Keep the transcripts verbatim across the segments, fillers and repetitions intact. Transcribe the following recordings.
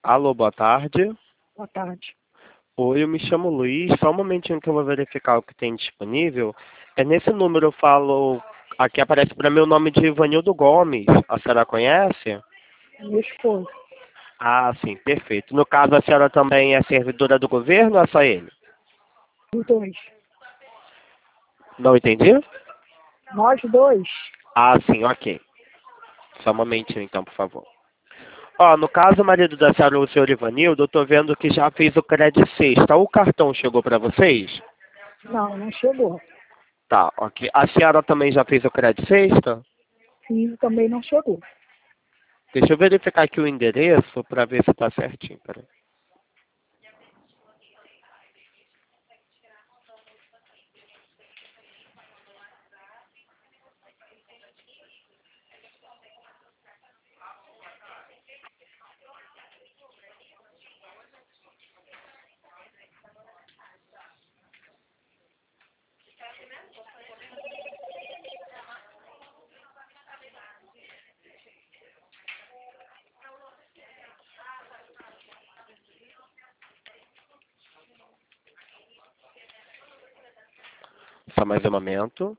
Alô, boa tarde. Boa tarde. Oi, eu me chamo Luiz. Só um momentinho que eu vou verificar o que tem disponível. É nesse número eu falo... Aqui aparece para mim o nome de Ivanildo Gomes. A senhora conhece? Meu esposo. Ah, sim, perfeito. No caso, a senhora também é servidora do governo ou é só ele? Os dois. Não entendi? Nós dois. Ah, sim, ok. Só um momentinho então, por favor. Ó, no caso, o marido da senhora, o senhor Ivanildo, eu tô vendo que já fez o crédito sexta. O cartão chegou para vocês? Não, não chegou. Tá, ok. A senhora também já fez o crédito sexta? Filho também não chegou. Deixa eu verificar aqui o endereço para ver se tá certinho. Peraí. Só mais um momento.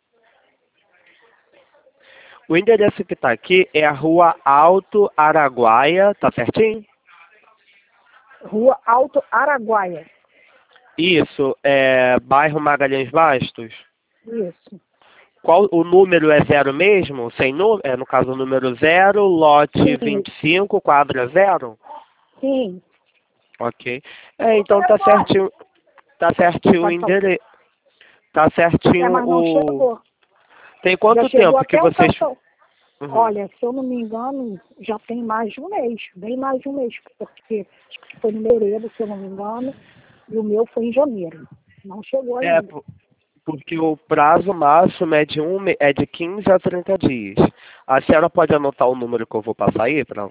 O endereço que está aqui é a Rua Alto Araguaia, tá certinho? Rua Alto Araguaia. Isso, é bairro Magalhães Bastos. Isso. Qual o número é zero mesmo? Sem número? É, no caso, o número zero, lote Sim. vinte e cinco, quadra zero? Sim. Ok. É, então tá certinho, tá certinho o Pode falar. endereço. Tá É, certinho mas não o... chegou. Tem Já quanto chegou tempo que até o vocês... cartão. Uhum. Olha, se eu não me engano, já tem mais de um mês. Bem mais de um mês. Porque acho que foi no Meredo, se eu não me engano. E o meu foi em janeiro. Não chegou É, ainda. po- porque o prazo máximo é de, um, me- é de quinze a trinta dias. A senhora pode anotar o número que eu vou passar aí? Pra...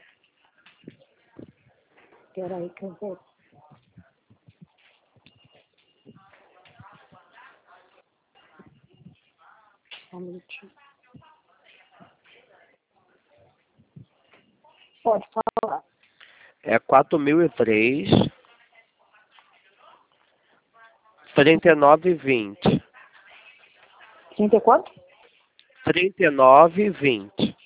Espera aí que eu vou. Só um minutinho. Pode falar. É quatro mil e três, trinta e nove, vinte. trinta e quatro? trinta e nove, vinte.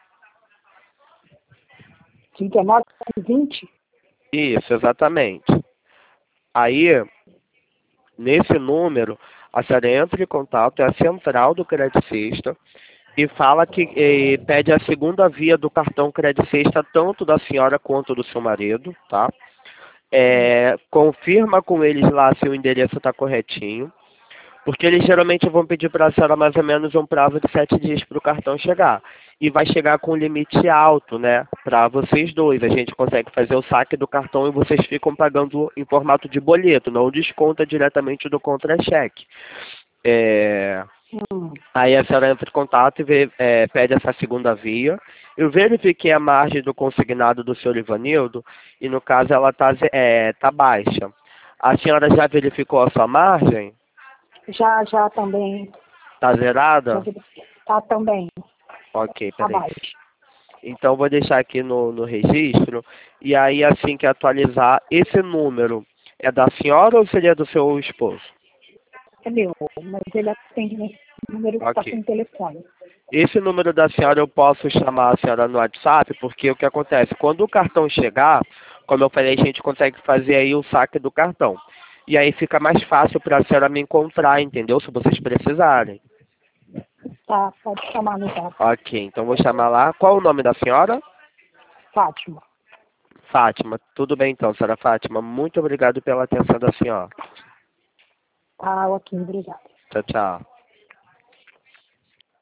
trinta e nove, vinte? Isso, exatamente. Aí, nesse número, a senhora entra em contato, é a central do Crédito Sexta, e fala que eh, pede a segunda via do cartão Crédito Sexta, tanto da senhora quanto do seu marido, tá? É, confirma com eles lá se o endereço está corretinho, porque eles geralmente vão pedir para a senhora mais ou menos um prazo de sete dias para o cartão chegar. E vai chegar com limite alto, né? Para vocês dois. A gente consegue fazer o saque do cartão e vocês ficam pagando em formato de boleto, não desconta diretamente do contra-cheque. É... Hum. Aí a senhora entra em contato e vê, é, pede essa segunda via. Eu verifiquei a margem do consignado do senhor Ivanildo e, no caso, ela está é, tá baixa. A senhora já verificou a sua margem? Já, já também. Está Já zerada? verifiquei. Tá também. Ok, peraí. Abaixo. Então, vou deixar aqui no, no registro. E aí, assim que atualizar, esse número é da senhora ou seria do seu esposo? É meu, mas ele atende nesse número que está Ok. com o telefone. Esse número da senhora eu posso chamar a senhora no WhatsApp, porque o que acontece? Quando o cartão chegar, como eu falei, a gente consegue fazer aí o saque do cartão. E aí fica mais fácil para a senhora me encontrar, entendeu? Se vocês precisarem. Tá, pode chamar no zap. Ok, então vou chamar lá. Qual o nome da senhora? Fátima. Fátima. Tudo bem então, senhora Fátima. Muito obrigado pela atenção da senhora. Tá, ok, obrigada. Tchau, tchau.